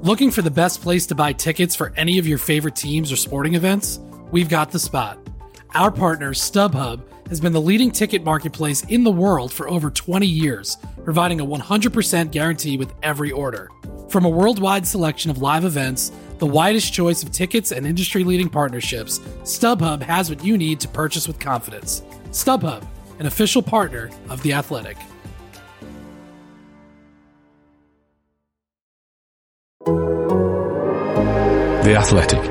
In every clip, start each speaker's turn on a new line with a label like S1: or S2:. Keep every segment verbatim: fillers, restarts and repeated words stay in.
S1: Looking for the best place to buy tickets for any of your favorite teams or sporting events? We've got the spot. Our partner, StubHub, has been the leading ticket marketplace in the world for over twenty years, providing a one hundred percent guarantee with every order. From a worldwide selection of live events, the widest choice of tickets and industry-leading partnerships, StubHub has what you need to purchase with confidence. StubHub, an official partner of The Athletic.
S2: The Athletic.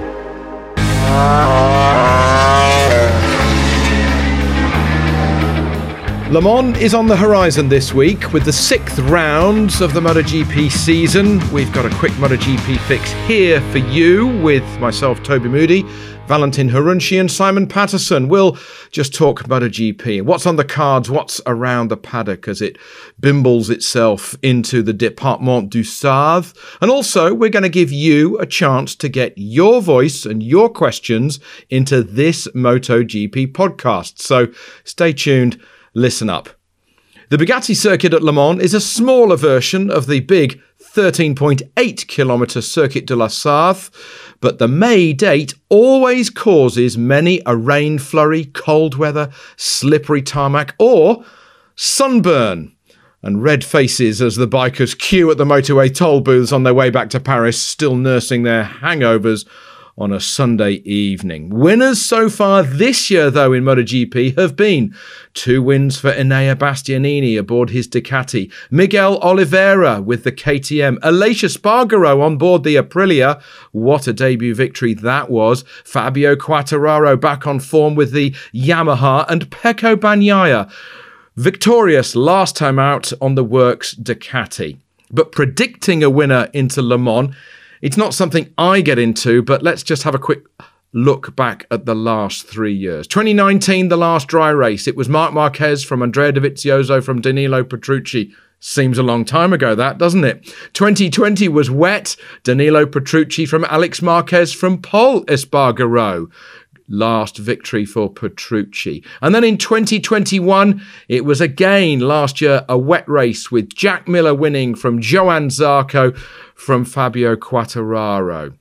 S3: Le Mans is on the horizon this week with the sixth rounds of the MotoGP season. We've got a quick MotoGP fix here for you with myself, Toby Moody, Valentin Harunci and Simon Patterson. We'll just talk MotoGP. What's on the cards, what's around the paddock as it bimbles itself into the Département du Sarthe. And also, we're going to give you a chance to get your voice and your questions into this MotoGP podcast. So stay tuned. Listen up. The Bugatti circuit at Le Mans is a smaller version of the big thirteen point eight kilometre Circuit de la Sarthe, but the May date always causes many a rain flurry, cold weather, slippery tarmac, or sunburn, and red faces as the bikers queue at the motorway toll booths on their way back to Paris, still nursing their hangovers on a Sunday evening. Winners so far this year, though, in MotoGP have been two wins for Enea Bastianini aboard his Ducati, Miguel Oliveira with the K T M, Aleix Espargaro on board the Aprilia. What a debut victory that was. Fabio Quartararo back on form with the Yamaha, and Pecco Bagnaia victorious last time out on the Works Ducati. But predicting a winner into Le Mans, it's not something I get into, but let's just have a quick look back at the last three years. twenty nineteen, the last dry race. It was Marc Marquez from Andrea Dovizioso from Danilo Petrucci. Seems a long time ago, that, doesn't it? twenty twenty was wet. Danilo Petrucci from Alex Marquez from Pol Espargaro. Last victory for Petrucci. And then in twenty twenty-one, it was again last year a wet race with Jack Miller winning from Johann Zarco from Fabio Quartararo.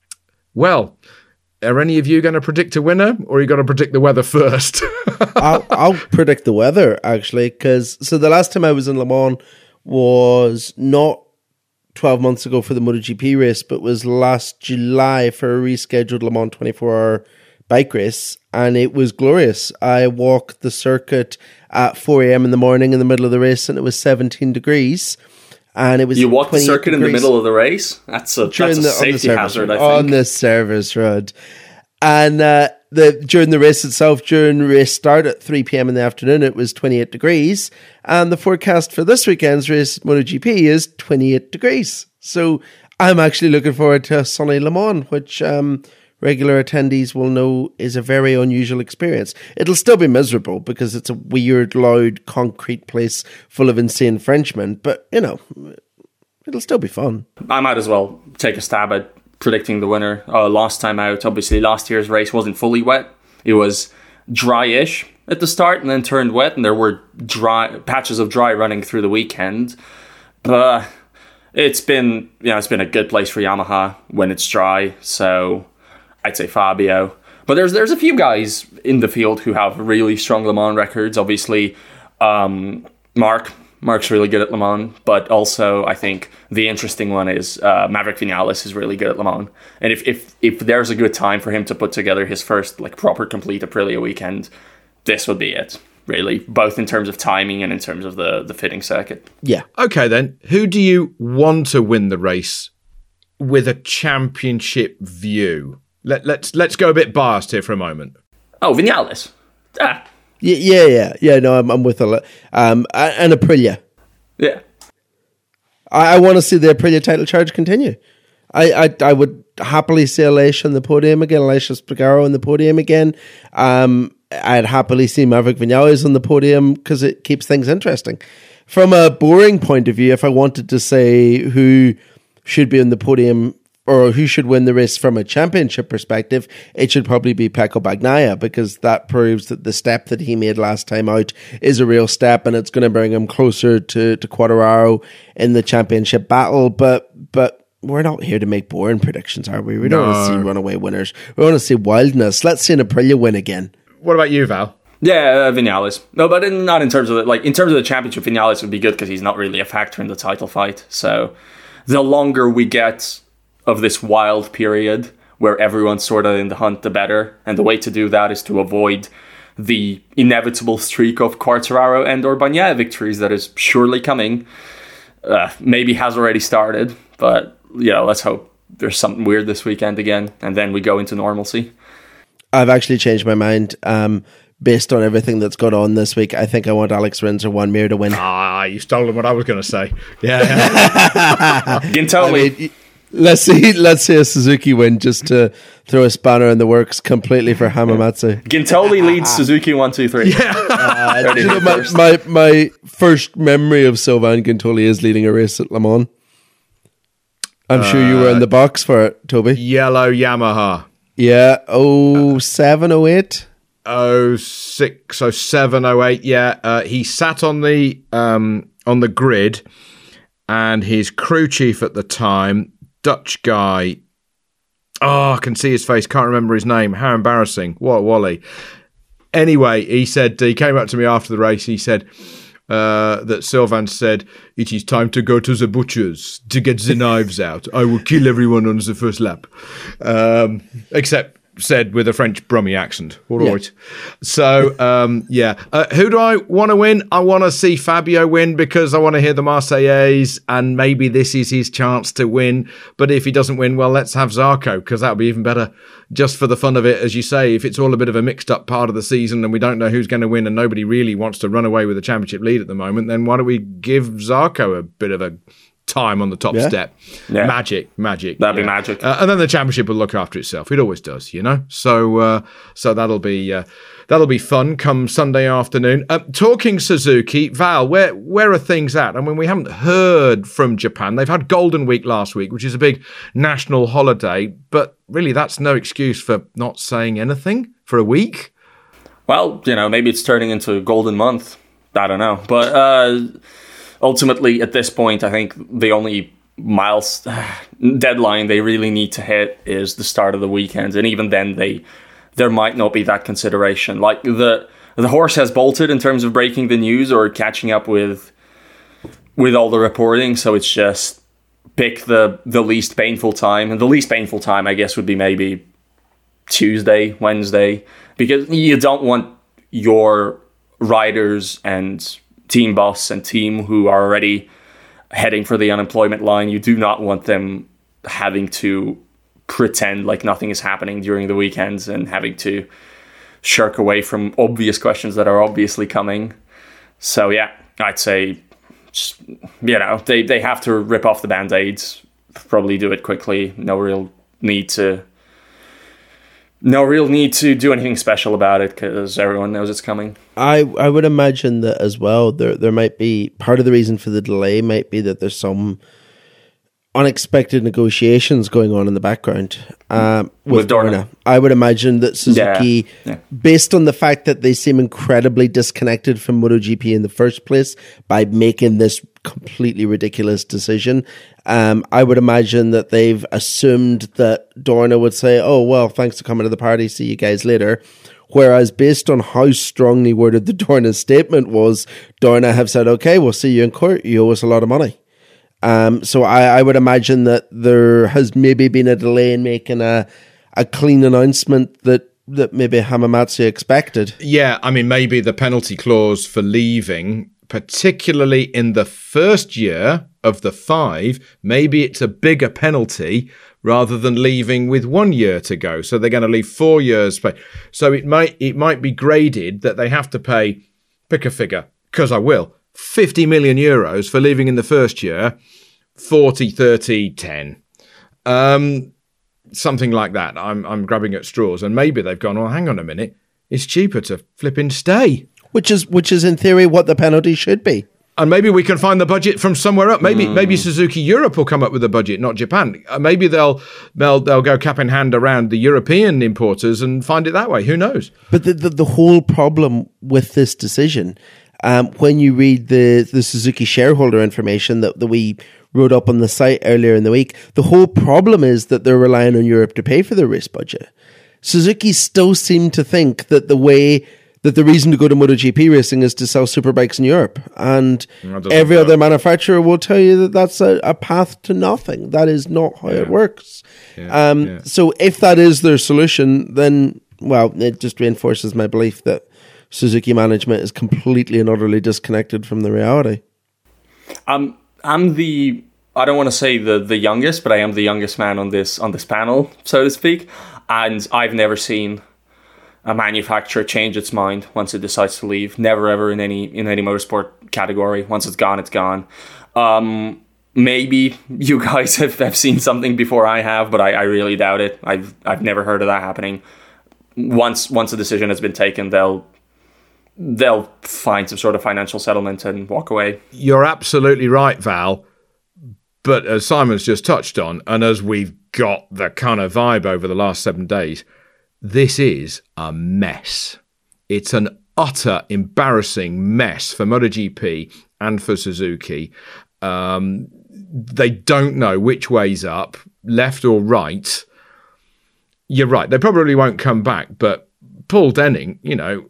S3: Well, are any of you going to predict a winner, or are you going to predict the weather first?
S4: I'll, I'll predict the weather, actually, because so the last time I was in Le Mans was not twelve months ago for the MotoGP race, but was last July for a rescheduled Le Mans twenty-four hour bike race, and it was glorious. I walked the circuit at four a.m. in the morning in the middle of the race, and it was seventeen degrees. And it was
S5: you walked the circuit
S4: degrees.
S5: in the middle of the race. That's a, that's a
S4: the,
S5: safety hazard,
S4: road,
S5: I think.
S4: On the service road. And uh, the during the race itself, during race start at three p.m. in the afternoon, it was twenty-eight degrees. And the forecast for this weekend's race, MotoGP, is twenty-eight degrees. So I'm actually looking forward to a sunny Le Mans, which um, regular attendees will know is a very unusual experience. It'll still be miserable because it's a weird, loud, concrete place full of insane Frenchmen. But, you know, it'll still be fun.
S5: I might as well take a stab at predicting the winner. Uh, last time out, obviously, last year's race wasn't fully wet. It was dry-ish at the start and then turned wet, and there were dry patches of dry running through the weekend. But it's been, you know, it's been a good place for Yamaha when it's dry, so I'd say Fabio. But there's there's a few guys in the field who have really strong Le Mans records. Obviously, um, Mark. Mark's really good at Le Mans. But also, I think the interesting one is uh, Maverick Vinales is really good at Le Mans. And if, if if there's a good time for him to put together his first like proper complete Aprilia weekend, this would be it, really. Both in terms of timing and in terms of the, the fitting circuit.
S4: Yeah.
S3: Okay, then. Who do you want to win the race with a championship view? Let, let's let's go a bit biased here for a moment.
S5: Oh, Vinales. Ah.
S4: Yeah, yeah, yeah. yeah no, I'm, I'm with a lot. Um, and Aprilia.
S5: Yeah.
S4: I, I want to see the Aprilia title charge continue. I, I, I would happily see Aleix on the podium again, Aleix Espargaro on the podium again. Um, I'd happily see Maverick Vinales on the podium because it keeps things interesting. From a boring point of view, if I wanted to say who should be on the podium or who should win the race from a championship perspective, it should probably be Pecco Bagnaia, because that proves that the step that he made last time out is a real step, and it's going to bring him closer to, to Quartararo in the championship battle. But but we're not here to make boring predictions, are we? We don't want to see runaway winners. We want to see wildness. Let's see an Aprilia win again.
S3: What about you, Val?
S5: Yeah, uh, Vinales. No, but in, not in terms of the, like in terms of the championship. Vinales would be good because he's not really a factor in the title fight. So the longer we get of this wild period where everyone's sort of in the hunt, the better. And the way to do that is to avoid the inevitable streak of Quartararo and or Bagnaia victories that is surely coming. Uh, maybe has already started, but you know, let's hope there's something weird this weekend again, and then we go into normalcy.
S4: I've actually changed my mind. Um, based on everything that's gone on this week, I think I want Alex Rins or Juan Mir to win.
S3: Ah, you stolen what I was going to say. Yeah, yeah.
S5: Gintoli.
S4: I mean, let's see, let's see a Suzuki win just to throw a spanner in the works completely for Hamamatsu.
S5: Gintoli leads Suzuki one, two, three.
S3: Yeah.
S4: Uh, you know, my, my my first memory of Sylvain Gintoli is leading a race at Le Mans. I'm uh, sure you were in the box for it, Toby.
S3: Yellow Yamaha.
S4: Yeah, oh seven, oh eight.
S3: Oh six, oh seven, oh eight. Yeah, uh, he sat on the um, on the grid, and his crew chief at the time, Dutch guy. Oh, I can see his face. Can't remember his name. How embarrassing! What Wally? Anyway, he said he came up to me after the race. He said uh, that Sylvain said, "It is time to go to the butchers to get the knives out. I will kill everyone on the first lap," um, except. Said with a French Brummie accent. All right. Yeah. So, um, yeah. Uh, who do I want to win? I want to see Fabio win because I want to hear the Marseillaise, and maybe this is his chance to win. But if he doesn't win, well, let's have Zarco because that would be even better just for the fun of it. As you say, if it's all a bit of a mixed up part of the season and we don't know who's going to win and nobody really wants to run away with the championship lead at the moment, then why don't we give Zarco a bit of a time on the top
S4: yeah.
S3: step?
S5: Yeah.
S3: Magic, magic.
S5: That'd
S3: yeah.
S5: be magic.
S3: Uh, and then the championship will look after itself. It always does, you know. So, uh, so that'll be uh, that'll be fun come Sunday afternoon. Uh, talking Suzuki, Val, where where are things at? I mean, we haven't heard from Japan. They've had Golden Week last week, which is a big national holiday, but really, that's no excuse for not saying anything for a week.
S5: Well, you know, maybe it's turning into a golden month. I don't know, but. Uh, Ultimately, at this point, I think the only miles deadline they really need to hit is the start of the weekend, and even then, they there might not be that consideration. Like the the horse has bolted in terms of breaking the news or catching up with with all the reporting. So it's just pick the the least painful time, and the least painful time, I guess, would be maybe Tuesday, Wednesday, because you don't want your riders and team boss and team who are already heading for the unemployment line, you do not want them having to pretend like nothing is happening during the weekends and having to shirk away from obvious questions that are obviously coming. So yeah, I'd say, just, you know, they, they have to rip off the Band-Aids, probably do it quickly. No real need to No real need to do anything special about it because everyone knows it's coming.
S4: I, I would imagine that as well. There there might be part of the reason for the delay might be that there's some unexpected negotiations going on in the background um, with,
S5: with Dorna.
S4: Dorna. I would imagine that Suzuki,
S5: yeah. Yeah.
S4: based on the fact that they seem incredibly disconnected from MotoGP in the first place by making this completely ridiculous decision, um, I would imagine that they've assumed that Dorna would say, oh, well, thanks for coming to the party, see you guys later. Whereas based on how strongly worded the Dorna statement was, Dorna have said, okay, we'll see you in court, you owe us a lot of money. Um, so I, I would imagine that there has maybe been a delay in making a a clean announcement that, that maybe Hamamatsu expected.
S3: Yeah, I mean, maybe the penalty clause for leaving, particularly in the first year of the five, maybe it's a bigger penalty rather than leaving with one year to go. So they're going to leave four years. Pay. So it might it might be graded that they have to pay, pick a figure, because I will, fifty million euros for leaving in the first year, forty, thirty, ten. Um, something like that. I'm I'm grabbing at straws. And maybe they've gone, oh, hang on a minute. It's cheaper to flipping stay.
S4: Which is, which is in theory what the penalty should be.
S3: And maybe we can find the budget from somewhere up. Maybe mm. maybe Suzuki Europe will come up with a budget, not Japan. Uh, maybe they'll they'll they'll go cap in hand around the European importers and find it that way. Who knows?
S4: But the the, the whole problem with this decision, um, when you read the the Suzuki shareholder information that, that we wrote up on the site earlier in the week. The whole problem is that they're relying on Europe to pay for their race budget. Suzuki still seem to think that the way that the reason to go to MotoGP racing is to sell superbikes in Europe, and every other manufacturer will tell you that that's a, a path to nothing. That is not how yeah. it works. Yeah, um, yeah. So if that is their solution, then well, it just reinforces my belief that Suzuki management is completely and utterly disconnected from the reality.
S5: Um, I'm the I don't want to say the the youngest, but I am the youngest man on this on this panel, so to speak, and I've never seen a manufacturer change its mind once it decides to leave. Never ever in any in any motorsport category. Once it's gone, it's gone. Um, maybe you guys have, have seen something before I have, but I, I really doubt it. I've I've never heard of that happening. Once once a decision has been taken, they'll they'll find some sort of financial settlement and walk away.
S3: You're absolutely right, Val. But as Simon's just touched on, and as we've got the kind of vibe over the last seven days, this is a mess. It's an utter embarrassing mess for MotoGP and for Suzuki. Um, they don't know which way's up, left or right. You're right, they probably won't come back, but Paul Denning, you know,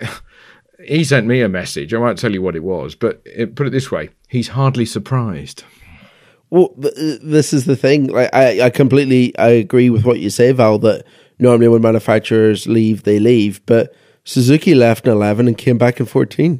S3: he sent me a message. I won't tell you what it was, but it, put it this way, he's hardly surprised.
S4: Well, th- this is the thing. Like, I, I completely I agree with what you say, Val, that normally when manufacturers leave, they leave. But Suzuki left in eleven and came back in fourteen.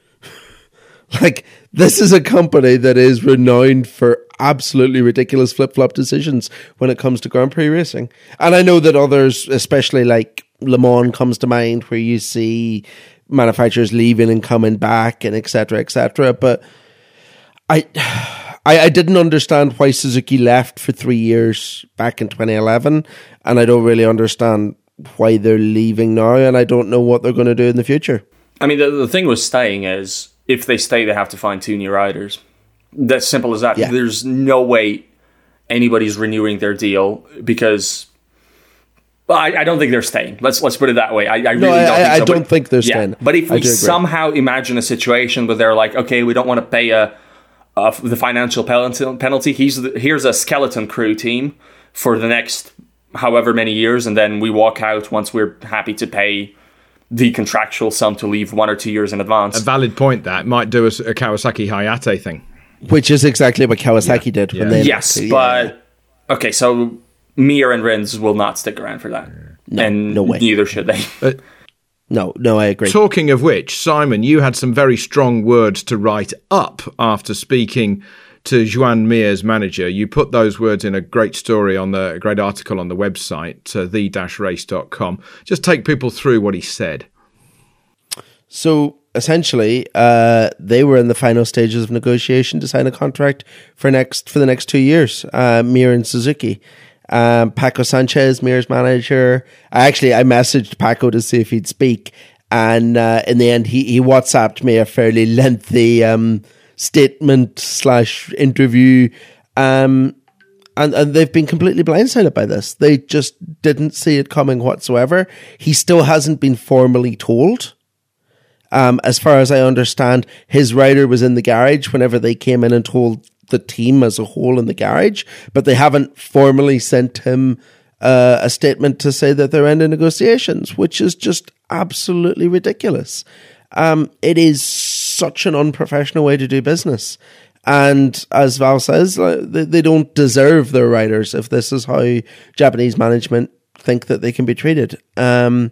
S4: Like, this is a company that is renowned for absolutely ridiculous flip-flop decisions when it comes to Grand Prix racing. And I know that others, especially like Le Mans comes to mind, where you see manufacturers leaving and coming back and et cetera, et cetera. But I... I, I didn't understand why Suzuki left for three years back in twenty eleven, and I don't really understand why they're leaving now, and I don't know what they're going to do in the future.
S5: I mean, the, the thing with staying is, if they stay, they have to find two new riders. That's simple as that. Yeah. There's no way anybody's renewing their deal because... Well, I, I don't think they're staying. Let's let's put it that way. I, I really
S4: no,
S5: don't
S4: I,
S5: think so.
S4: I don't
S5: but,
S4: think they're
S5: yeah.
S4: staying.
S5: But if we somehow imagine a situation where they're like, okay, we don't want to pay a... Uh, the financial penalty. He's the, here's a skeleton crew team for the next however many years, and then we walk out once we're happy to pay the contractual sum to leave one or two years in advance.
S3: A valid point. That might do a, a Kawasaki Hayate thing,
S4: which is exactly what Kawasaki yeah. did. When
S5: yeah.
S4: they
S5: yes,
S4: yeah.
S5: but okay. So Mir and Rins will not stick around for that,
S4: no,
S5: and
S4: no way.
S5: neither should they.
S3: Uh,
S4: No, no, I agree.
S3: Talking of which, Simon, you had some very strong words to write up after speaking to Joan Mir's manager. You put those words in a great story on the a great article on the website, uh, the dash race dot com. Just take people through what he said.
S4: So essentially, uh, they were in the final stages of negotiation to sign a contract for next for the next two years. Uh, Mir and Suzuki. Um, Paco Sanchez, Mir's manager. I actually I messaged Paco to see if he'd speak, and uh, in the end, he he WhatsApped me a fairly lengthy um, statement slash interview, um, and and they've been completely blindsided by this. They just didn't see it coming whatsoever. He still hasn't been formally told. Um, as far as I understand, his rider was in the garage whenever they came in and told the team as a whole in the garage, but they haven't formally sent him uh, a statement to say that they're ending negotiations, which is just absolutely ridiculous. Um, it is such an unprofessional way to do business. And as Val says, they, they don't deserve their riders if this is how Japanese management think that they can be treated. Um,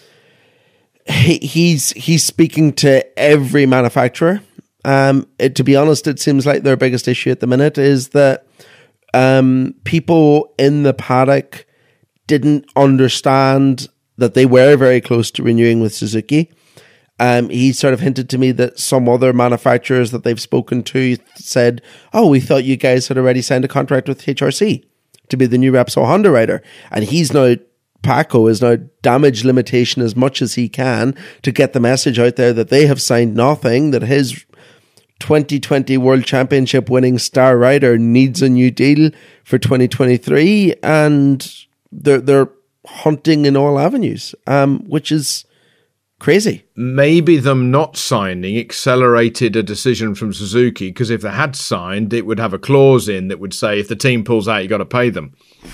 S4: he, he's he's speaking to every manufacturer. Um, it, to be honest, it seems like their biggest issue at the minute is that um, people in the paddock didn't understand that they were very close to renewing with Suzuki. Um, he sort of hinted to me that some other manufacturers that they've spoken to said, oh, we thought you guys had already signed a contract with H R C to be the new Repsol Honda rider. And he's now, Paco is now damage limitation as much as he can to get the message out there that they have signed nothing, that his twenty twenty World Championship winning star rider needs a new deal for twenty twenty-three, and they're they're hunting in all avenues, um, which is crazy.
S3: Maybe them not signing accelerated a decision from Suzuki, because if they had signed, it would have a clause in that would say if the team pulls out, you got to pay them.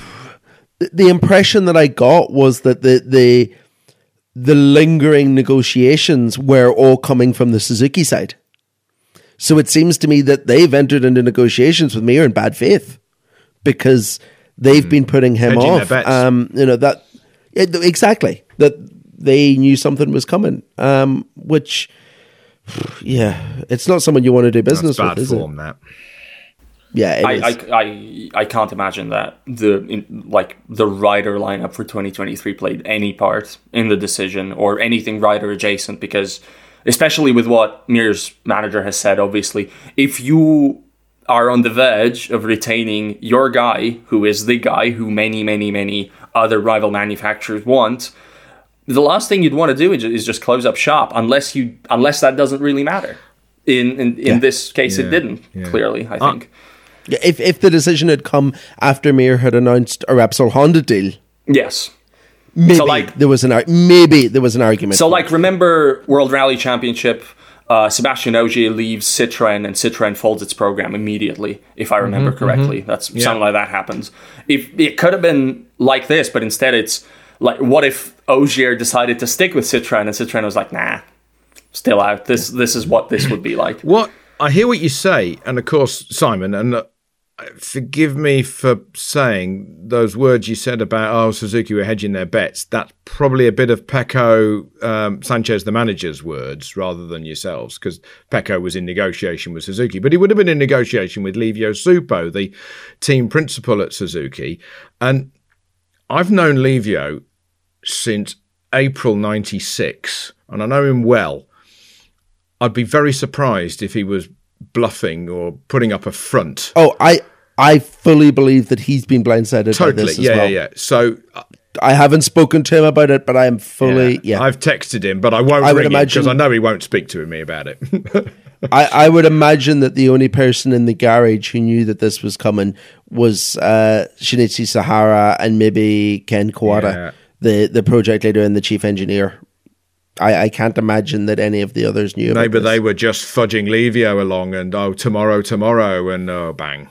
S4: The impression that I got was that the the the lingering negotiations were all coming from the Suzuki side. So it seems to me that they've entered into negotiations with Mir in bad faith, because they've mm. been putting him
S3: Hedging
S4: off.
S3: their bets.
S4: Um, you know that it, exactly that they knew something was coming. Um, which, yeah, it's not someone you want to do business
S3: That's bad
S4: with, is
S3: form,
S4: it?
S3: that.
S4: Yeah, it
S5: I,
S4: is.
S5: I, I, I can't imagine that the in, like the rider lineup for twenty twenty-three played any part in the decision or anything rider adjacent, because especially with what Mir's manager has said, obviously, if you are on the verge of retaining your guy, who is the guy who many, many, many other rival manufacturers want, the last thing you'd want to do is just close up shop, unless you unless that doesn't really matter. In in, in
S4: Yeah.
S5: this case,
S3: Yeah.
S5: it didn't,
S3: Yeah.
S5: clearly, I
S3: Uh,
S5: think.
S4: Yeah, if if the decision had come after Mir had announced a Repsol Honda deal,
S5: Yes.
S4: maybe
S5: So, like-
S4: there was an ar- maybe there was an argument.
S5: So,
S4: for
S5: like,
S4: it.
S5: remember World Rally Championship, uh, Sebastian Ogier leaves Citroën and Citroën folds its program immediately, if I remember correctly. That's something like that happens. If it could have been like this, but instead it's like, what if Ogier decided to stick with Citroën and Citroën was like, nah, still out. This this is what this would be like.
S3: What I hear what you say, and of course, Simon, and uh, forgive me for saying those words you said about, oh, Suzuki were hedging their bets. That's probably a bit of Pecco um, Sanchez, the manager's words, rather than yourselves, because Pecco was in negotiation with Suzuki. But he would have been in negotiation with Livio Supo, the team principal at Suzuki. And I've known Livio since April ninety-six, and I know him well. I'd be very surprised if he was bluffing or putting up a front.
S4: Oh, I I fully believe that he's been blindsided by
S3: Totally,
S4: this as
S3: yeah,
S4: well.
S3: yeah, yeah. So uh,
S4: I haven't spoken to him about it, but I am fully yeah.
S3: I've texted him, but I won't
S4: I would
S3: ring him
S4: imagine-
S3: because I know he won't speak to me about it.
S4: I, I would imagine that the only person in the garage who knew that this was coming was uh, Shinichi Sahara and maybe Ken Kawada,
S3: Yeah.
S4: the the project leader and the chief engineer. I, I can't imagine that any of the others knew about
S3: Maybe
S4: this.
S3: they were just fudging Livio along and, oh, tomorrow, tomorrow, and oh, bang.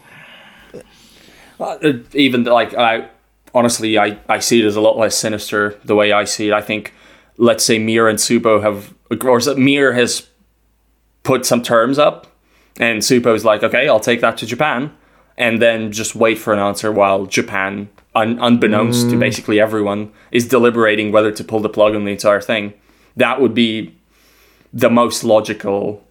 S5: Uh, even like I honestly, I, I see it as a lot less sinister the way I see it. I think, let's say Mir and Supo have, or is it Mir has put some terms up, and Supo's like, okay, I'll take that to Japan, and then just wait for an answer while Japan, un- unbeknownst
S3: Mm.
S5: to basically everyone, is deliberating whether to pull the plug on the entire thing. That would be the most logical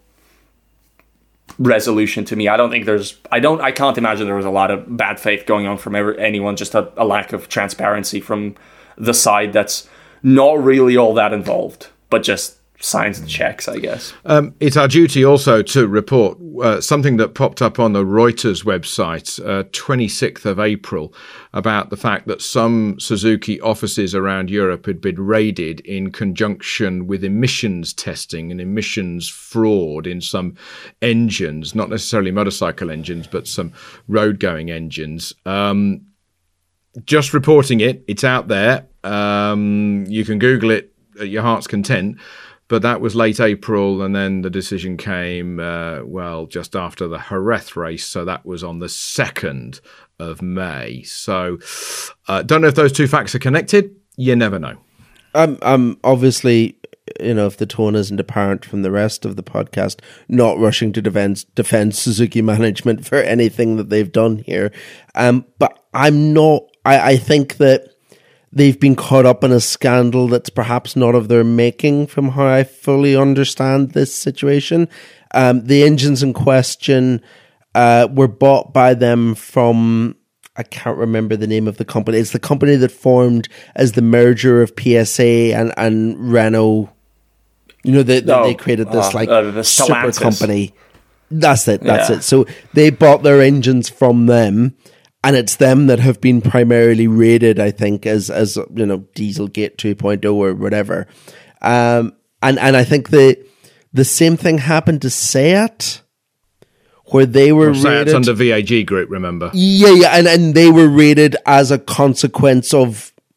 S5: resolution to me. I don't think there's, I don't, I can't imagine there was a lot of bad faith going on from every, anyone, just a, a lack of transparency from the side that's not really all that involved, but just signs the checks, I guess.
S3: Um, it's our duty also to report uh, something that popped up on the Reuters website, uh, twenty-sixth of April, about the fact that some Suzuki offices around Europe had been raided in conjunction with emissions testing and emissions fraud in some engines, not necessarily motorcycle engines, but some road-going engines. Um, just reporting it, it's out there. Um, you can Google it at your heart's content. But that was late April, and then the decision came, uh, well, just after the Jerez race. So that was on the second of May. So uh, don't know if those two facts are connected. You never know.
S4: I'm, I'm obviously, you know, if the tone isn't apparent from the rest of the podcast, not rushing to defend, defend Suzuki management for anything that they've done here. Um, but I'm not, I, I think that they've been caught up in a scandal that's perhaps not of their making, from how I fully understand this situation. Um, the engines in question uh, were bought by them from, I can't remember the name of the company. It's the company that formed as the merger of P S A and, and Renault. You know, they,
S5: No,
S4: they created this
S5: uh,
S4: like
S5: uh, the
S4: super
S5: Stellantis.
S4: company. That's it. That's
S5: Yeah.
S4: it. So they bought their engines from them. And it's them that have been primarily rated, I think, as, as you know, Dieselgate two point oh or whatever. Um, and, and I think the the same thing happened to Seat, where they were
S3: So
S4: rated.
S3: it's under V A G Group, remember?
S4: Yeah, yeah, and, and they were rated as a consequence of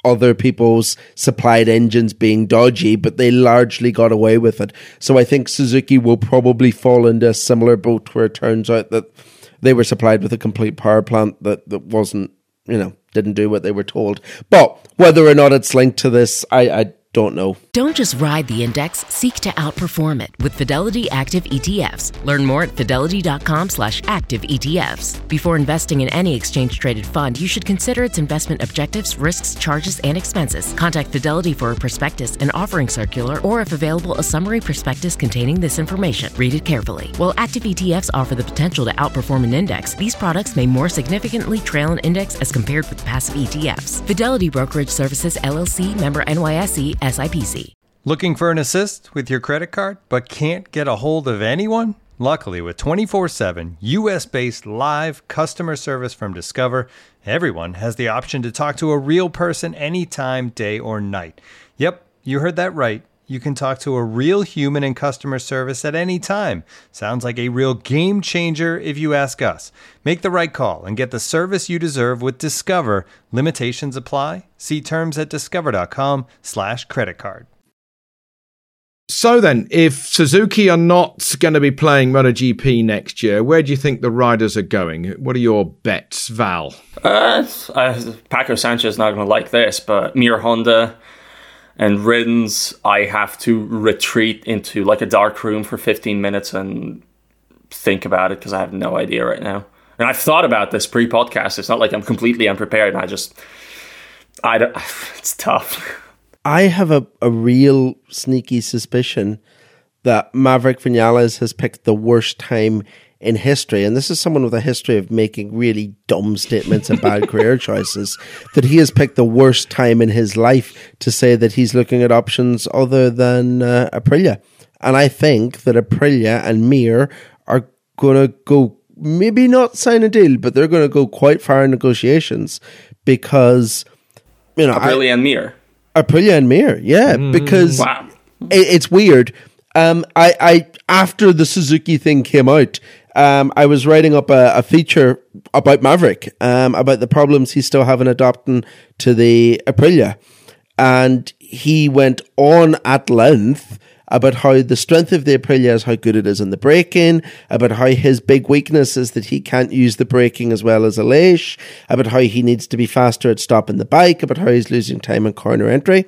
S4: other people's supplied engines being dodgy, but they largely got away with it. So I think Suzuki will probably fall into a similar boat where it turns out that they were supplied with a complete power plant that, that wasn't, you know, didn't do what they were told. But whether or not it's linked to this, I, I don't know.
S6: Don't just ride the index, seek to outperform it with Fidelity Active E T Fs. Learn more at fidelity.com slash active ETFs. Before investing in any exchange-traded fund, you should consider its investment objectives, risks, charges, and expenses. Contact Fidelity for a prospectus, an offering circular, or if available, a summary prospectus containing this information. Read it carefully. While active E T Fs offer the potential to outperform an index, these products may more significantly trail an index as compared with passive E T Fs. Fidelity Brokerage Services, L L C, member N Y S E, S I P C.
S7: Looking for an assist with your credit card but can't get a hold of anyone? Luckily, with twenty-four seven U S-based live customer service from Discover, everyone has the option to talk to a real person anytime, day or night. Yep, you heard that right. You can talk to a real human in customer service at any time. Sounds like a real game changer if you ask us. Make the right call and get the service you deserve with Discover. Limitations apply. See terms at discover.com slash credit card.
S3: So then, if Suzuki are not going to be playing MotoGP next year, where do you think the riders are going? What are your bets, Val?
S5: Uh, uh, Paco Sanchez is not going to like this, but Mir Honda and Rins, I have to retreat into like a dark room for fifteen minutes and think about it because I have no idea right now. And I've thought about this pre-podcast. It's not like I'm completely unprepared. I just, I don't, it's tough.
S4: I have a, a real sneaky suspicion that Maverick Vinales has picked the worst time in history, and this is someone with a history of making really dumb statements and bad career choices, that he has picked the worst time in his life to say that he's looking at options other than uh, Aprilia. And I think that Aprilia and Mir are going to go, maybe not sign a deal, but they're going to go quite far in negotiations because, you know...
S5: Aprilia I, and Mir.
S4: Aprilia and Mir, yeah, mm, because wow. it, it's weird. Um, I, I after the Suzuki thing came out, um, I was writing up a, a feature about Maverick, um, about the problems he's still having adapting to the Aprilia, and he went on at length about how the strength of the Aprilia is how good it is in the braking, about how his big weakness is that he can't use the braking as well as Aleix, about how he needs to be faster at stopping the bike, about how he's losing time in corner entry.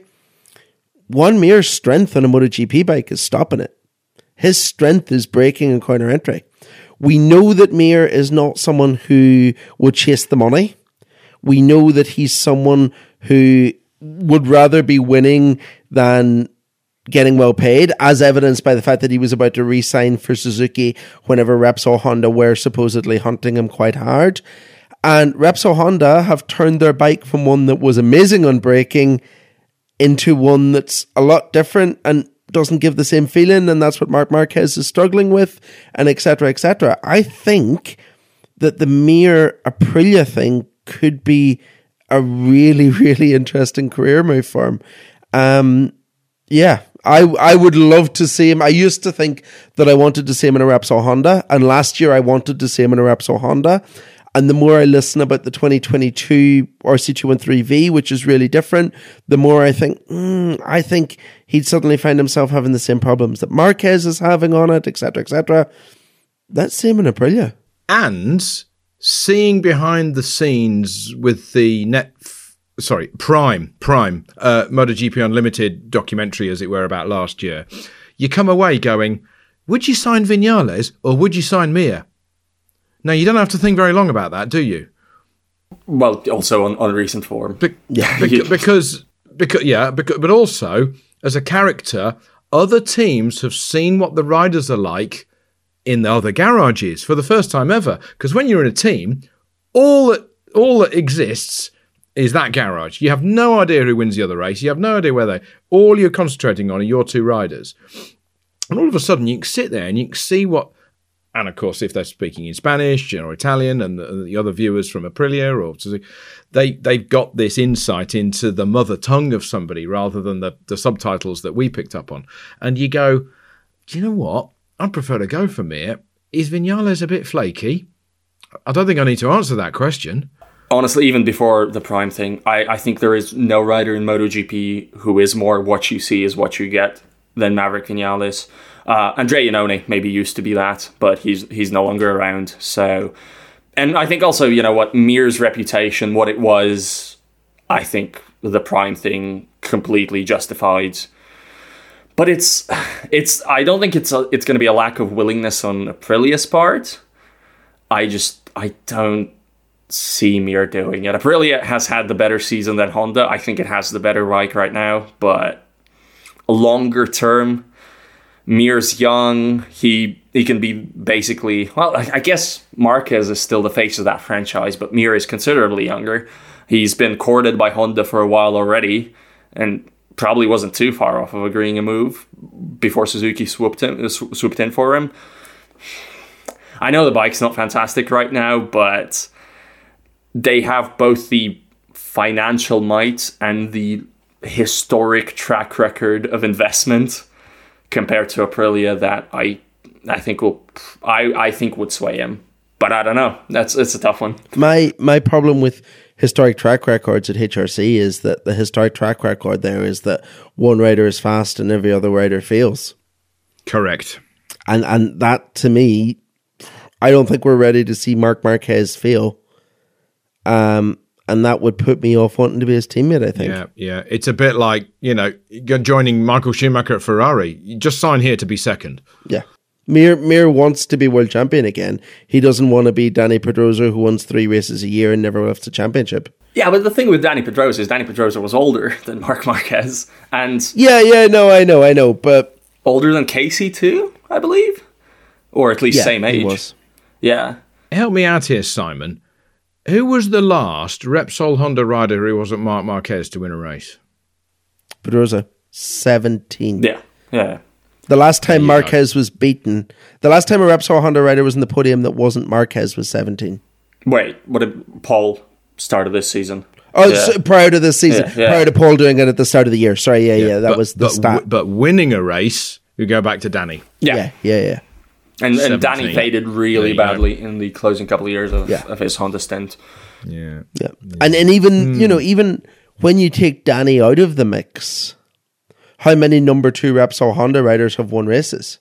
S4: One mere strength on a MotoGP bike is stopping it. His strength is braking and corner entry. We know that Mir is not someone who would chase the money. We know that he's someone who would rather be winning than getting well paid, as evidenced by the fact that he was about to re-sign for Suzuki whenever Repsol Honda were supposedly hunting him quite hard. And Repsol Honda have turned their bike from one that was amazing on braking into one that's a lot different and doesn't give the same feeling, and that's what Marc Marquez is struggling with, and et cetera, et cetera. I think that the Mir Aprilia thing could be a really, really interesting career move for him. Um, yeah, I I would love to see him. I used to think that I wanted to see him in a Repsol Honda, and last year I wanted to see him in a Repsol Honda. And the more I listen about the twenty twenty-two R C two thirteen V, which is really different, the more I think, mm, I think he'd suddenly find himself having the same problems that Marquez is having on it, et cetera, et cetera. Let's see him in Aprilia.
S3: And seeing behind the scenes with the net, sorry, Prime, Prime, uh, MotoGP Unlimited documentary, as it were, about last year, you come away going, would you sign Vinales or would you sign Mir? Now, you don't have to think very long about that, do you?
S5: Well, also on, on recent form.
S3: Be- yeah. Because, because, because, yeah, because, but also, as a character, other teams have seen what the riders are like in the other garages for the first time ever. Because when you're in a team, all that, all that exists is that garage. You have no idea who wins the other race. You have no idea where they... All you're concentrating on are your two riders. And all of a sudden, you can sit there and you can see what... And of course, if they're speaking in Spanish or Italian, and the, the other viewers from Aprilia, or they they've got this insight into the mother tongue of somebody rather than the, the subtitles that we picked up on. And you go, do you know what? I'd prefer to go for Mir. Is Vinales a bit flaky? I don't think I need to answer that question.
S5: honestly, even before the Prime thing, I, I think there is no rider in MotoGP who is more what you see is what you get than Maverick Vinales. Uh, Andrea Iannone maybe used to be that, but he's he's no longer around. So, and I think also, you know what, Mir's reputation, what it was, I think the Prime thing completely justified. But it's it's I don't think it's a, it's going to be a lack of willingness on Aprilia's part. I just I don't see Mir doing it. Aprilia has had the better season than Honda. I think it has the better bike right now, but longer term, Mir's young. He he can be basically, well, I, I guess Marquez is still the face of that franchise, but Mir is considerably younger. He's been courted by Honda for a while already, and probably wasn't too far off of agreeing a move before Suzuki swooped in, swooped in for him. I know the bike's not fantastic right now, but they have both the financial might and the historic track record of investment compared to Aprilia that I I think will I, I think would sway him. But I don't know. That's it's a tough one.
S4: My my problem with historic track records at H R C is that the historic track record there is that one rider is fast and every other rider fails.
S3: Correct.
S4: And and that, to me, I don't think we're ready to see Marc Marquez fail. Um, and that would put me off wanting to be his teammate, I think.
S3: Yeah, yeah. It's a bit like, you know, you're joining Michael Schumacher at Ferrari. You just sign here to be second.
S4: Yeah. Mir Mir wants to be world champion again. He doesn't want to be Danny Pedrosa, who wins three races a year and never lifts a championship.
S5: Yeah, but the thing with Danny Pedrosa is Danny Pedrosa was older than Marc Marquez, and
S4: yeah, yeah, no, I know, I know, but
S5: older than Casey too, I believe, or at least
S4: yeah,
S5: same age.
S4: He was.
S5: Yeah.
S3: Help me out here, Simon. Who was the last Repsol Honda rider who wasn't Marc Marquez to win a race?
S4: Pedrosa, seventeen.
S5: Yeah, yeah.
S4: The last time Marquez was beaten, the last time a Repsol Honda rider was in the podium that wasn't Marquez was seventeen.
S5: Wait, what did Paul start of this season?
S4: Oh,
S5: yeah.
S4: so prior to this season,
S5: yeah, yeah.
S4: prior to Paul doing it at the start of the year. Sorry, yeah, yeah, yeah that
S3: but,
S4: was the
S3: but,
S4: stat.
S3: But winning a race, you go back to Danny.
S5: Yeah,
S4: yeah, yeah. yeah.
S5: And, and Danny faded really badly
S3: go.
S5: in the closing couple of years of,
S4: yeah.
S5: of his Honda stint.
S3: Yeah.
S4: yeah. Yeah. And and even, mm. you know, even when you take Danny out of the mix, how many number two Repsol Honda riders have won races?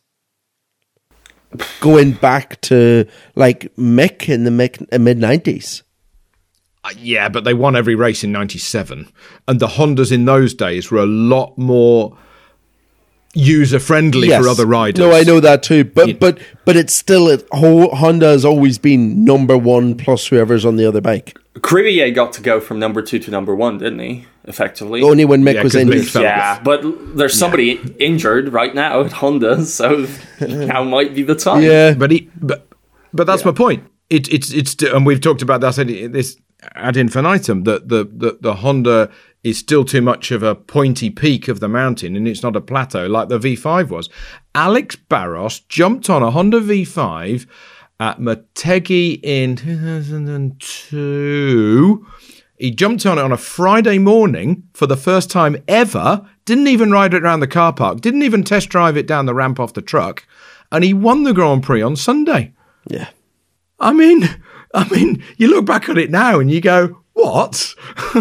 S4: Going back to like Mick in the mid nineties.
S3: Uh, yeah, but they won every race in ninety-seven. And the Hondas in those days were a lot more user-friendly yes. for other riders.
S4: No, I know that too. But
S3: yeah.
S4: but but it's still, it, Honda has always been number one plus whoever's on the other bike.
S5: Crivier got to go from number two to number one, didn't he? Effectively.
S4: Only when Mick
S3: yeah,
S4: was injured.
S5: Yeah, but there's somebody yeah. injured right now at Honda, so now might be the time.
S4: Yeah.
S3: But he, but, but that's yeah. my point. It, it's, it's, and we've talked about that this ad infinitum, that the, the, the Honda is still too much of a pointy peak of the mountain and it's not a plateau like the V five was. Alex Barros jumped on a Honda V five at Motegi in two thousand two. He jumped on it on a Friday morning for the first time ever, didn't even ride it around the car park, didn't even test drive it down the ramp off the truck, and he won the Grand Prix on Sunday.
S4: Yeah.
S3: I mean, I mean, you look back at it now and you go, what?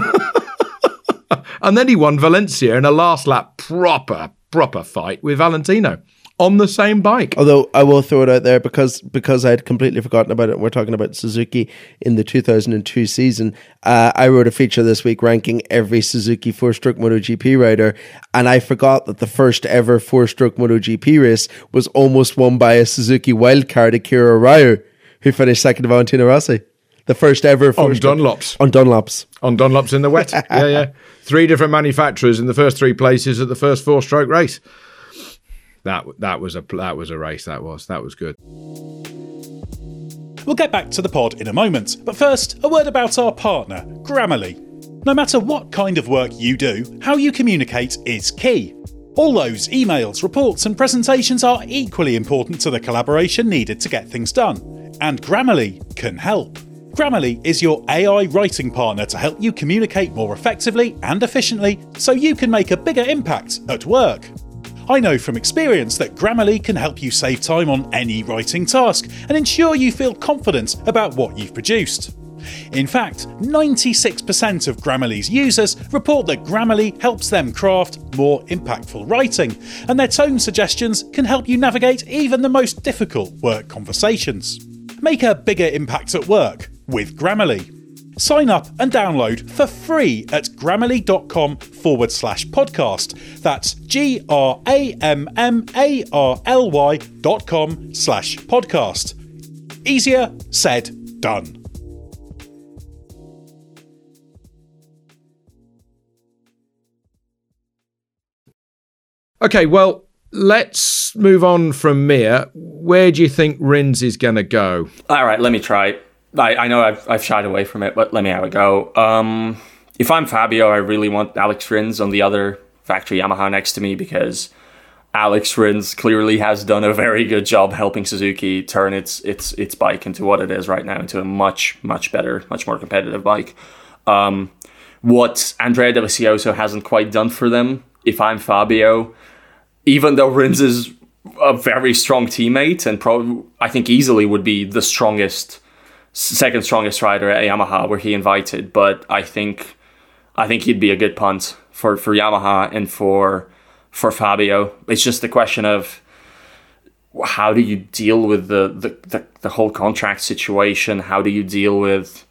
S3: And then he won Valencia in a last lap proper, proper fight with Valentino on the same bike.
S4: Although I will throw it out there because because I had completely forgotten about it. We're talking about Suzuki in the two thousand two season. Uh, I wrote a feature this week ranking every Suzuki four-stroke MotoGP rider, and I forgot that the first ever four-stroke MotoGP race was almost won by a Suzuki wildcard, Akira Ryu, who finished second to Valentino Rossi. The first ever
S3: on Dunlops.
S4: On Dunlops.
S3: On Dunlops in the wet. Yeah, yeah. Three different manufacturers in the first three places at the first four-stroke race. That that was a that was a race. That was that was good.
S8: We'll get back to the pod in a moment, but first, a word about our partner, Grammarly. No matter what kind of work you do, how you communicate is key. All those emails, reports, and presentations are equally important to the collaboration needed to get things done, and Grammarly can help. Grammarly is your A I writing partner to help you communicate more effectively and efficiently so you can make a bigger impact at work. I know from experience that Grammarly can help you save time on any writing task and ensure you feel confident about what you've produced. In fact, ninety-six percent of Grammarly's users report that Grammarly helps them craft more impactful writing, and their tone suggestions can help you navigate even the most difficult work conversations. Make a bigger impact at work with Grammarly. Sign up and download for free at grammarly.com forward slash podcast. That's G R A M M A R L Y dot com slash podcast. Easier said, done.
S3: Okay, well, let's move on from Mir. Where do you think Rins is going to go?
S5: All right, let me try. I, I know I've, I've shied away from it, but let me have a go. Um, if I'm Fabio, I really want Alex Rins on the other factory Yamaha next to me, because Alex Rins clearly has done a very good job helping Suzuki turn its its its bike into what it is right now, into a much, much better, much more competitive bike. Um, what Andrea Dovizioso hasn't quite done for them, if I'm Fabio, even though Rins is a very strong teammate and pro- I think easily would be the strongest, second strongest rider at Yamaha were he invited, but I think I think he'd be a good punt for, for Yamaha and for for Fabio. It's just a question of how do you deal with the, the, the, the whole contract situation? How do you deal with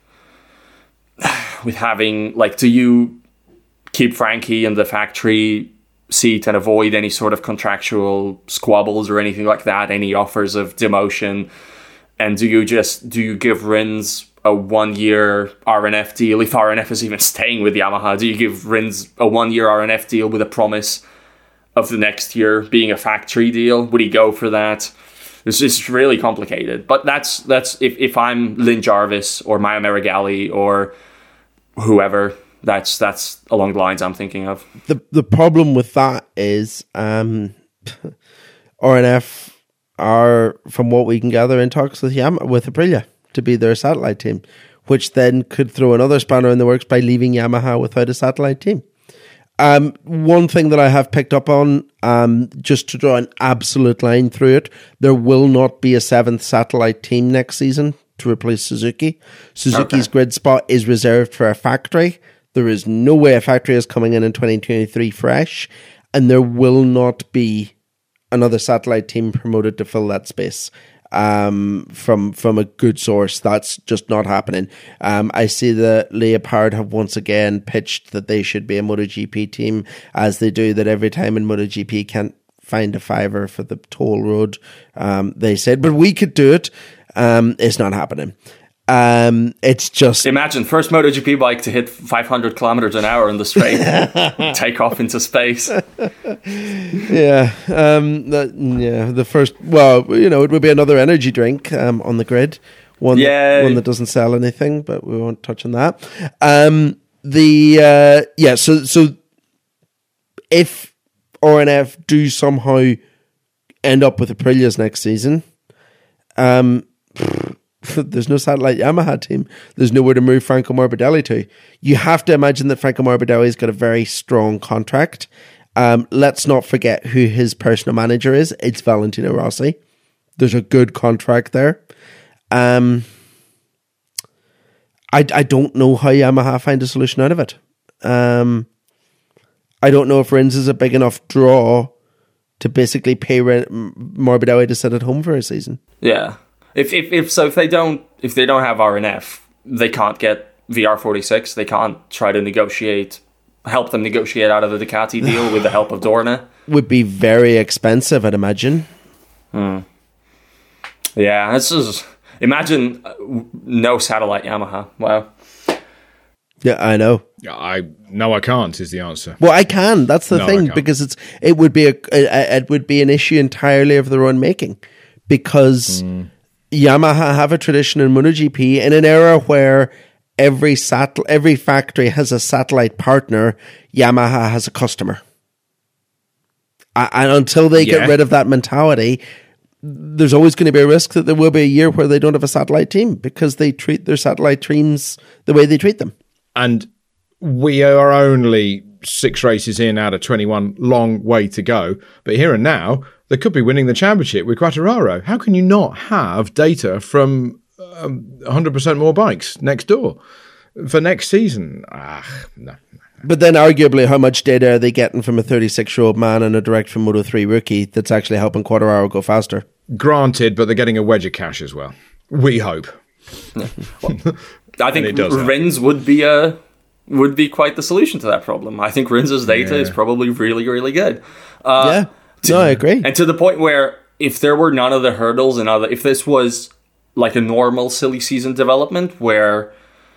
S5: with having, like, do you keep Frankie in the factory seat and avoid any sort of contractual squabbles or anything like that, any offers of demotion? And do you just, do you give Rins a one-year R N F deal? If R N F is even staying with Yamaha, do you give Rins a one-year R N F deal with a promise of the next year being a factory deal? Would he go for that? It's just really complicated. But that's, that's if, if I'm Lynn Jarvis or Maya Marigali or whoever, that's that's along the lines I'm thinking of.
S4: The the problem with that is um, R N F are, from what we can gather, in talks with Yam- with Aprilia to be their satellite team, which then could throw another spanner in the works by leaving Yamaha without a satellite team. Um, one thing that I have picked up on, um, just to draw an absolute line through it, there will not be a seventh satellite team next season to replace Suzuki. Suzuki's okay. grid spot is reserved for a factory. There is no way a factory is coming in in twenty twenty-three fresh, and there will not be another satellite team promoted to fill that space. Um, from from a good source, that's just not happening. Um, I see that Leopard have once again pitched that they should be a MotoGP team, as they do that every time in MotoGP can't find a fiver for the toll road. Um, they said, but we could do it. Um, it's not happening. Um, it's just,
S5: imagine first MotoGP bike to hit five hundred kilometers an hour in the straight, take off into space.
S4: yeah, um, the, yeah. The first, well, you know, it would be another energy drink um, on the grid, one, that, one that doesn't sell anything, but we won't touch on that. Um, the uh, yeah, so so if R N F do somehow end up with Aprilia's next season, um. There's no satellite Yamaha team. There's nowhere to move Franco Morbidelli to. You have to imagine that Franco Morbidelli's got a very strong contract. Um, let's not forget who his personal manager is. It's Valentino Rossi. There's a good contract there. Um, I, I don't know how Yamaha find a solution out of it. Um, I don't know if Rins is a big enough draw to basically pay Morbidelli to sit at home for a season.
S5: Yeah. If if if so, if they don't if they don't have R N F, they can't get V R forty-six. They can't try to negotiate, help them negotiate out of the Ducati deal with the help of Dorna.
S4: Would be very expensive, I'd imagine.
S5: Hmm. Yeah, this is, imagine no satellite Yamaha. Wow.
S4: Yeah, I know.
S3: I no, I can't. Is the answer?
S4: Well, I can. That's the
S3: no,
S4: thing, because it's it would be a, a it would be an issue entirely of their own making, because. Mm. Yamaha have a tradition in MotoGP in an era where every sat- every factory has a satellite partner. Yamaha has a customer. Uh, and until they yeah. get rid of that mentality, there's always going to be a risk that there will be a year where they don't have a satellite team, because they treat their satellite teams the way they treat them.
S3: And we are only six races in out of twenty-one, long way to go. But here and now, they could be winning the championship with Quartararo. How can you not have data from um, one hundred percent more bikes next door for next season. Ah, no.
S4: But then arguably, how much data are they getting from a thirty-six-year-old man and a direct from Moto three rookie that's actually helping Quartararo go faster?
S3: Granted, but they're getting a wedge of cash as well. We hope.
S5: Yeah. Well, I think Rins would be a would be quite the solution to that problem. I think Rins's data yeah. is probably really, really good. Uh,
S4: yeah,
S5: to,
S4: no, I agree.
S5: And to the point where if there were none of the hurdles and other, if this was like a normal silly season development where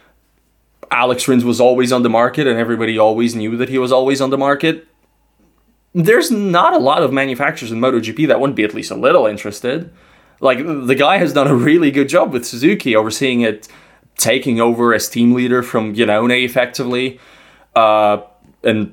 S5: Alex Rins was always on the market and everybody always knew that he was always on the market, there's not a lot of manufacturers in MotoGP that wouldn't be at least a little interested. Like, the guy has done a really good job with Suzuki, overseeing it, taking over as team leader from Iannone effectively. Uh, and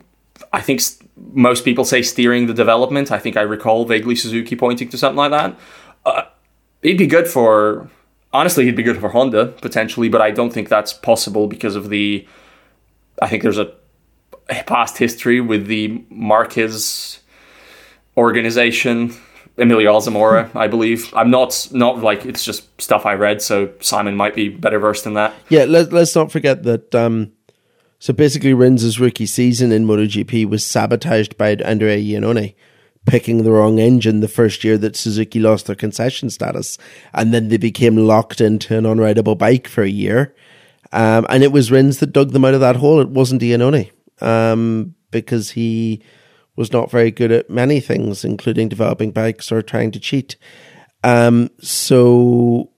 S5: I think st- most people say steering the development. I think I recall vaguely Suzuki pointing to something like that. Uh, he'd be good for... Honestly, he'd be good for Honda, potentially, but I don't think that's possible because of the... I think there's a past history with the Marquez organization, Emilio Alzamora, I believe. I'm not, not like, it's just stuff I read, so Simon might be better versed in that.
S4: Yeah, let, let's not forget that... Um, so basically, Rins' rookie season in MotoGP was sabotaged by Andrea Iannone, picking the wrong engine the first year that Suzuki lost their concession status, and then they became locked into an unrideable bike for a year. Um, and it was Rins that dug them out of that hole. It wasn't Iannone, um, because he was not very good at many things, including developing bikes or trying to cheat. Um, so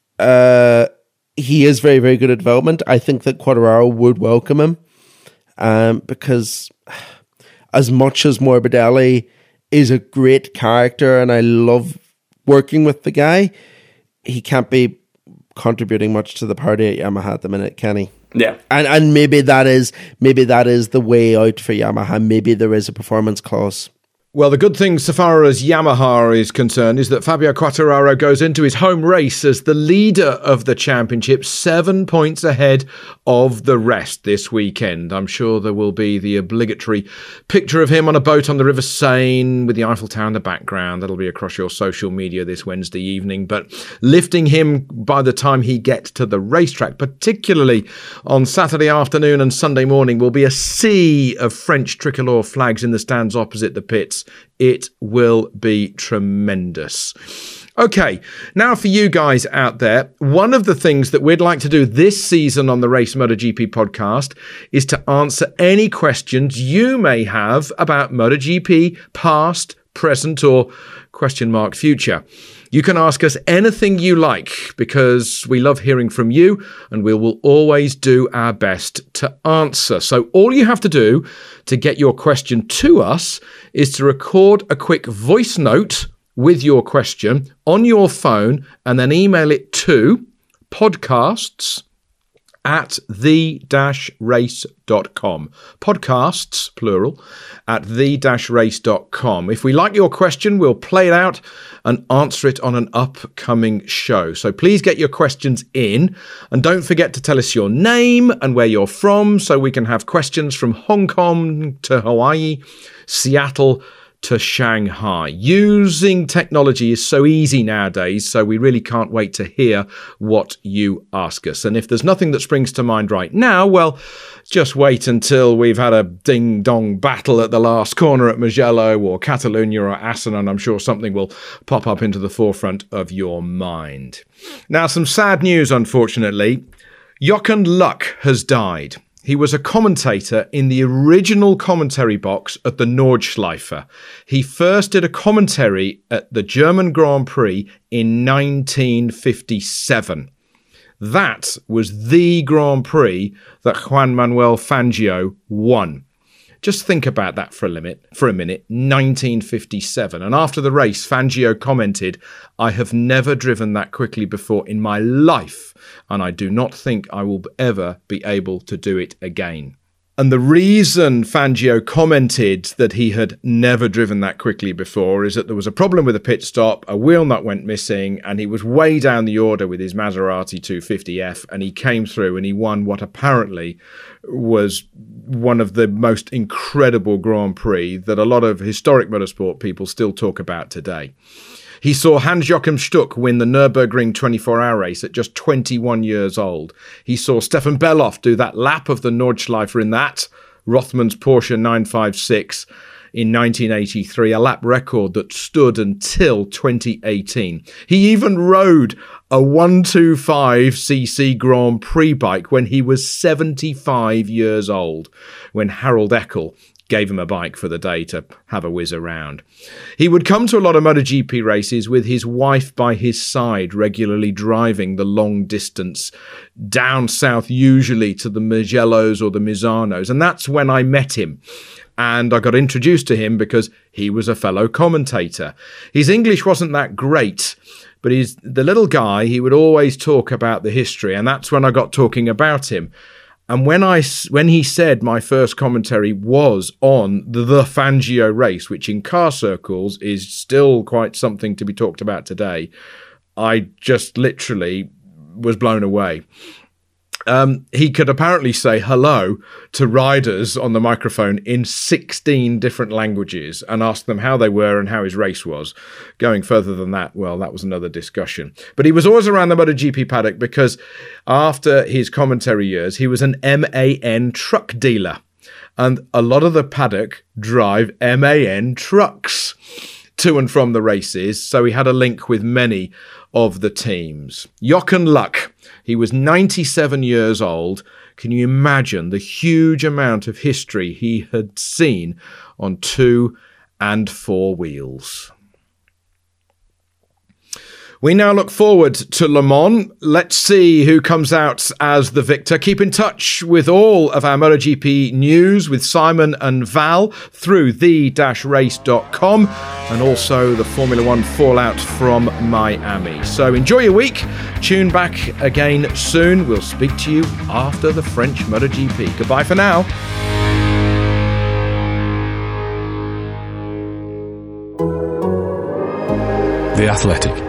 S4: uh, he is very, very good at development. I think that Quartararo would welcome him, um, because as much as Morbidelli is a great character and I love working with the guy, he can't be contributing much to the party at Yamaha at the minute, can he?
S5: Yeah.
S4: And and maybe that is maybe that is the way out for Yamaha. Maybe there is a performance clause.
S3: Well, the good thing so far as Yamaha is concerned is that Fabio Quartararo goes into his home race as the leader of the championship, seven points ahead of the rest this weekend. I'm sure there will be the obligatory picture of him on a boat on the River Seine with the Eiffel Tower in the background. That'll be across your social media this Wednesday evening. But lifting him by the time he gets to the racetrack, particularly on Saturday afternoon and Sunday morning, will be a sea of French tricolour flags in the stands opposite the pits. It will be tremendous. Okay, now for you guys out there, one of the things that we'd like to do this season on the Race MotoGP podcast is to answer any questions you may have about MotoGP, past, present, or question mark future. You can ask us anything you like because we love hearing from you and we will always do our best to answer. So all you have to do to get your question to us is to record a quick voice note with your question on your phone and then email it to podcasts at the dash race dot com. Podcasts, plural, at the dash race dot com. If we like your question, we'll play it out and answer it on an upcoming show. So please get your questions in and don't forget to tell us your name and where you're from so we can have questions from Hong Kong to Hawaii, Seattle to Shanghai. Using technology is so easy nowadays, so we really can't wait to hear what you ask us. And if there's nothing that springs to mind right now, well, just wait until we've had a ding-dong battle at the last corner at Mugello or Catalunya or Assen, and I'm sure something will pop up into the forefront of your mind. Now, some sad news, unfortunately. Jochen Luck has died. He was a commentator in the original commentary box at the Nordschleife. He first did a commentary at the German Grand Prix in nineteen fifty-seven. That was the Grand Prix that Juan Manuel Fangio won. Just think about that for a limit, for a minute, nineteen fifty-seven. And after the race, Fangio commented, "I have never driven that quickly before in my life, and I do not think I will ever be able to do it again." And the reason Fangio commented that he had never driven that quickly before is that there was a problem with a pit stop, a wheel nut went missing, and he was way down the order with his Maserati two fifty F, and he came through and he won what apparently was one of the most incredible Grand Prix that a lot of historic motorsport people still talk about today. He saw Hans-Joachim Stuck win the Nürburgring twenty-four hour race at just twenty-one years old. He saw Stefan Bellof do that lap of the Nordschleife in that, Rothmann's Porsche nine fifty-six in nineteen eighty-three, a lap record that stood until twenty eighteen. He even rode a one twenty-five c c Grand Prix bike when he was seventy-five years old, when Harold Eckel gave him a bike for the day to have a whiz around. He would come to a lot of MotoGP races with his wife by his side, regularly driving the long distance down south, usually to the Mugellos or the Misanos. And that's when I met him. And I got introduced to him because he was a fellow commentator. His English wasn't that great, but he's the little guy, he would always talk about the history. And that's when I got talking about him. And when I, when he said my first commentary was on the, the Fangio race, which in car circles is still quite something to be talked about today, I just literally was blown away. Um, he could apparently say hello to riders on the microphone in sixteen different languages and ask them how they were and how his race was. Going further than that, well, that was another discussion. But he was always around the MotoGP paddock because after his commentary years, he was an M A N truck dealer. And a lot of the paddock drive M A N trucks to and from the races, so he had a link with many of the teams. Jochen Luck, he was ninety-seven years old. Can you imagine the huge amount of history he had seen on two and four wheels? We now look forward to Le Mans. Let's see who comes out as the victor. Keep in touch with all of our MotoGP news with Simon and Val through the dash race dot com and also the Formula One fallout from Miami. So enjoy your week. Tune back again soon. We'll speak to you after the French MotoGP. Goodbye for now.
S2: The Athletic.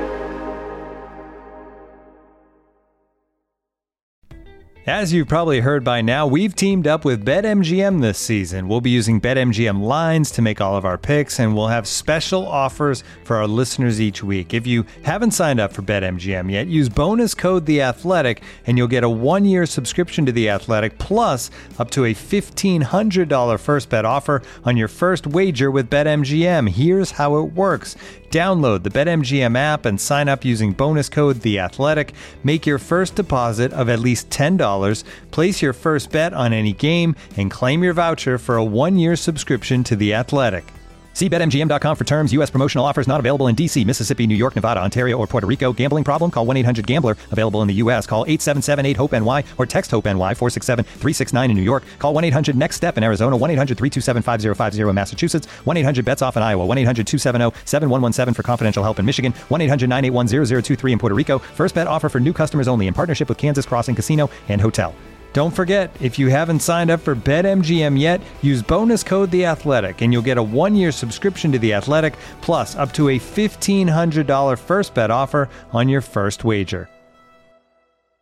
S7: As you've probably heard by now, we've teamed up with BetMGM this season. We'll be using BetMGM lines to make all of our picks, and we'll have special offers for our listeners each week. If you haven't signed up for BetMGM yet, use bonus code The Athletic, and you'll get a one-year subscription to The Athletic, plus up to a fifteen hundred dollars first bet offer on your first wager with BetMGM. Here's how it works. Download the BetMGM app and sign up using bonus code The Athletic. Make your first deposit of at least ten dollars, place your first bet on any game, and claim your voucher for a one-year subscription to The Athletic. See Bet M G M dot com for terms. U S promotional offers not available in D C, Mississippi, New York, Nevada, Ontario, or Puerto Rico. Gambling problem? Call one eight hundred gambler. Available in the U S. Call eight seven seven eight hope N Y or text HOPE-NY four six seven three six nine in New York. Call one eight hundred next step in Arizona. one eight hundred three two seven five zero five zero in Massachusetts. one eight hundred bets off in Iowa. one eight hundred two seven zero seven one one seven for confidential help in Michigan. one eight hundred nine eight one zero zero two three in Puerto Rico. First bet offer for new customers only in partnership with Kansas Crossing Casino and Hotel. Don't forget, if you haven't signed up for BetMGM yet, use bonus code The Athletic, and you'll get a one-year subscription to The Athletic, plus up to a fifteen hundred dollars first bet offer on your first wager.